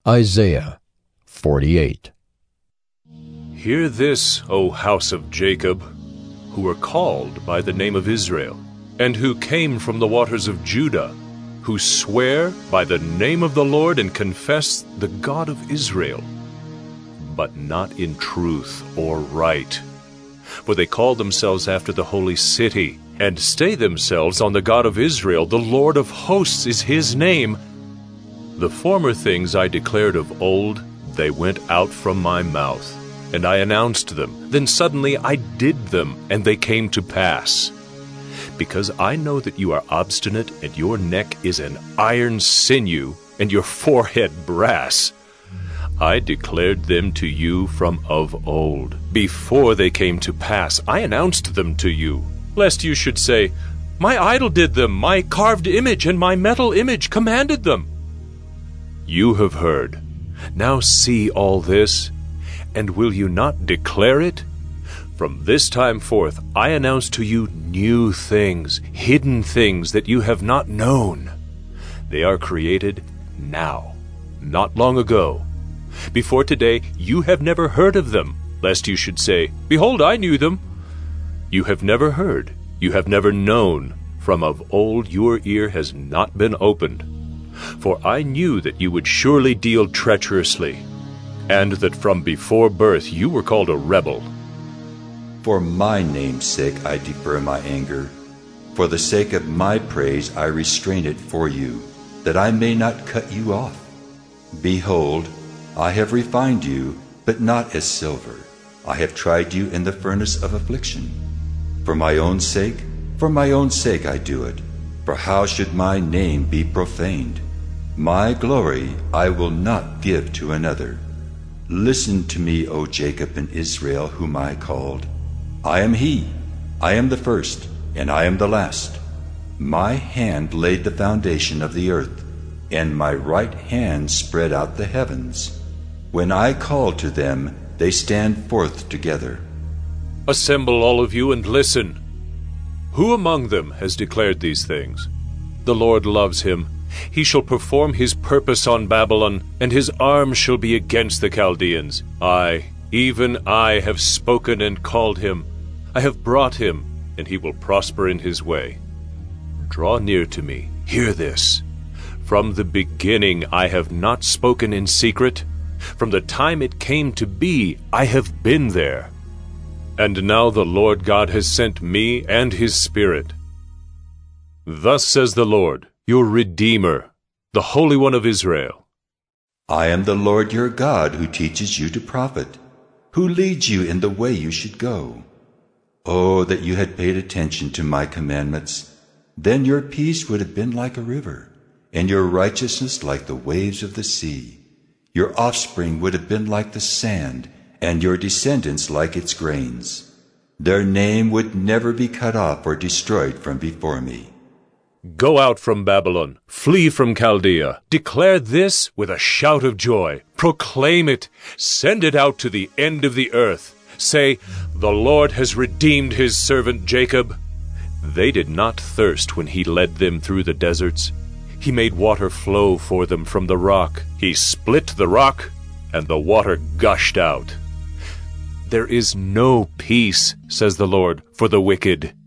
Isaiah 48. Hear this, O house of Jacob, who are called by the name of Israel, and who came from the waters of Judah, who swear by the name of the Lord and confess the God of Israel, but not in truth or right. For they call themselves after the holy city, and stay themselves on the God of Israel. The Lord of hosts is his name. The former things I declared of old, they went out from my mouth, and I announced them. Then suddenly I did them, and they came to pass. Because I know that you are obstinate, and your neck is an iron sinew, and your forehead brass, I declared them to you from of old. Before they came to pass, I announced them to you, lest you should say, My idol did them, my carved image and my metal image commanded them. You have heard. Now see all this, and will you not declare it? From this time forth I announce to you new things, hidden things that you have not known. They are created now, not long ago. Before today you have never heard of them, lest you should say, Behold, I knew them. You have never heard, you have never known. From of old your ear has not been opened. For I knew that you would surely deal treacherously, and that from before birth you were called a rebel. For my name's sake I defer my anger. For the sake of my praise I restrain it for you, that I may not cut you off. Behold, I have refined you, but not as silver. I have tried you in the furnace of affliction. For my own sake I do it. For how should my name be profaned? My glory I will not give to another. Listen to me, O Jacob and Israel, whom I called. I am he, I am the first, and I am the last. My hand laid the foundation of the earth, and my right hand spread out the heavens. When I call to them, they stand forth together. Assemble all of you and listen. Who among them has declared these things? The Lord loves him. He shall perform his purpose on Babylon, and his arm shall be against the Chaldeans. I, even I, have spoken and called him. I have brought him, and he will prosper in his way. Draw near to me. Hear this. From the beginning I have not spoken in secret. From the time it came to be, I have been there. And now the Lord God has sent me and his Spirit. Thus says the Lord, your Redeemer, the Holy One of Israel. I am the Lord your God, who teaches you to profit, who leads you in the way you should go. Oh, that you had paid attention to my commandments! Then your peace would have been like a river, and your righteousness like the waves of the sea. Your offspring would have been like the sand, and your descendants like its grains. Their name would never be cut off or destroyed from before me. Go out from Babylon, flee from Chaldea. Declare this with a shout of joy. Proclaim it, send it out to the end of the earth. Say, the Lord has redeemed his servant Jacob. They did not thirst when he led them through the deserts. He made water flow for them from the rock. He split the rock, and the water gushed out. There is no peace, says the Lord, for the wicked.